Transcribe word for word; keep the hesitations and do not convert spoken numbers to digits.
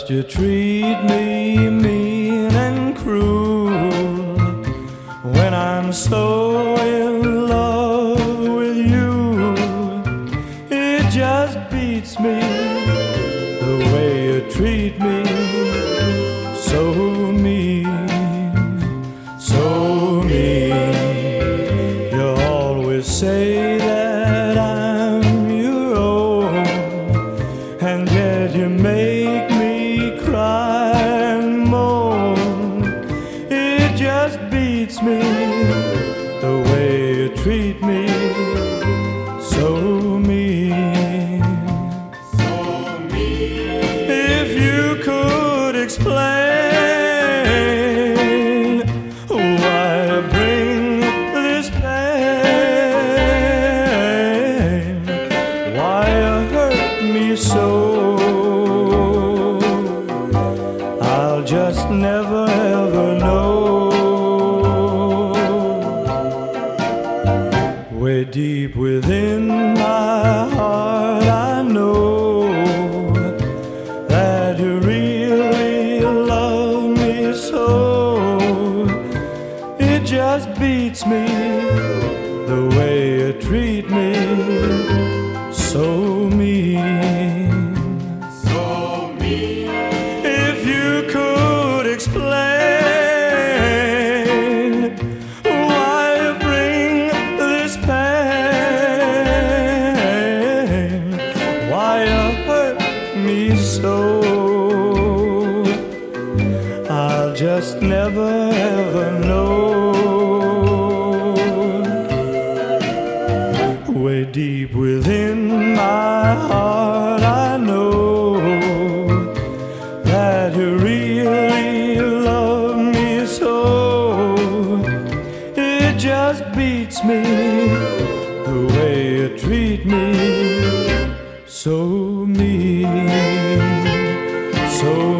Just you treat me mean and cruel when I'm so in love with you. It just beats me the way you treat me, so mean, so mean. You always say that I'm your own, and yet you make me cry and moan. It just beats me the way you treat me, so mean, so mean. If you could explain why I bring this pain, why you hurt me so, I'll just never ever know. Way deep within my heart I know that you really love me so. It just beats me the way you treat me, so mean, so mean. If you could explain why you bring this pain, why you hurt me so, I'll just never ever know. Way deep within my heart I know that you really love me so. It just beats me the way you treat me, so mean, so